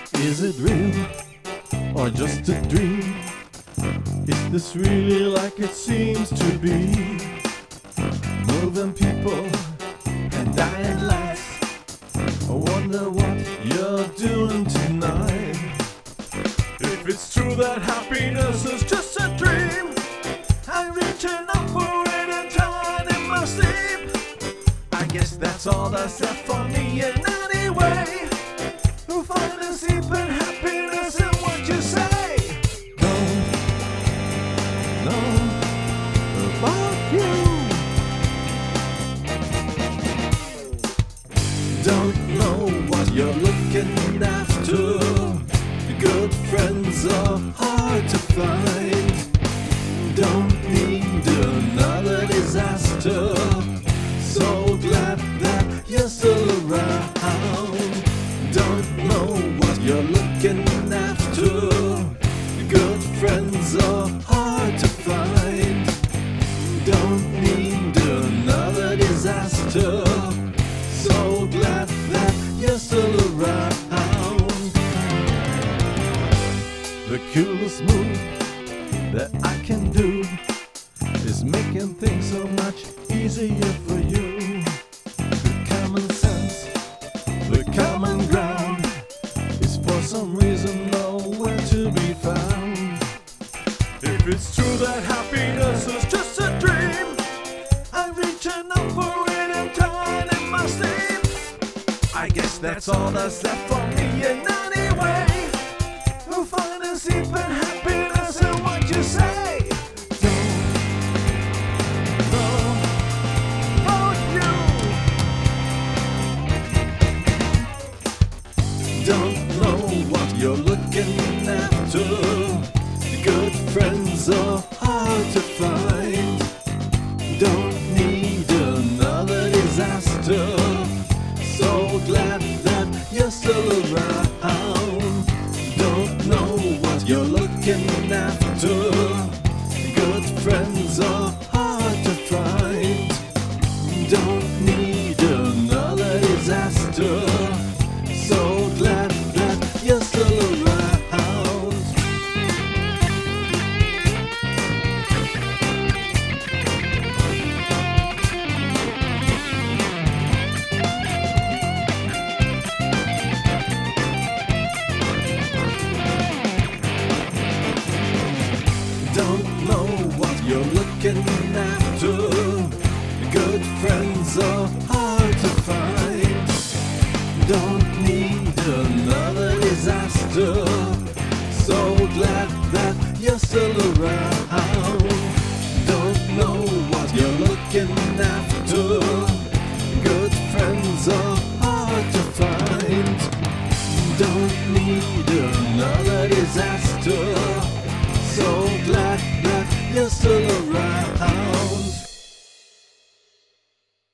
Is it real or just a dream? Is this really like it seems to be? Moving people and dying lights. I wonder what you're doing tonight. If it's true that happiness is just a dream, I'm reaching up for it and trying in my sleep. I guess that's all that's left for me in any way. Who find a sleep and happiness in what you say? Don't know about you. Don't know what you're looking after. Good friends are hard to find. Don't need another disaster. So glad that you're still around. Don't know what you're looking after. Good friends are hard to find. Don't need another disaster. So glad that you're still around. The coolest move that I can do is making things so much easier for you. The common sense, the common ground is for some reason nowhere to be found. If it's true that happiness is just a dream, I'm reaching up for it and trying in my sleep. I guess that's all that's left for me in any way. Who find a sleep and happiness in what you say? Don't know what you're looking after. Good friends are hard to find. Don't need another disaster. So glad that you're still around. Don't know what you're looking after. Good friends are hard to find. Don't need another disaster. So glad that you're still around. Don't know what you're looking after. Good friends are hard to find. Don't need another disaster. So glad that you're still around. Don't know what you're looking after. Good friends are hard to find. Don't need another disaster. So glad that you're still around.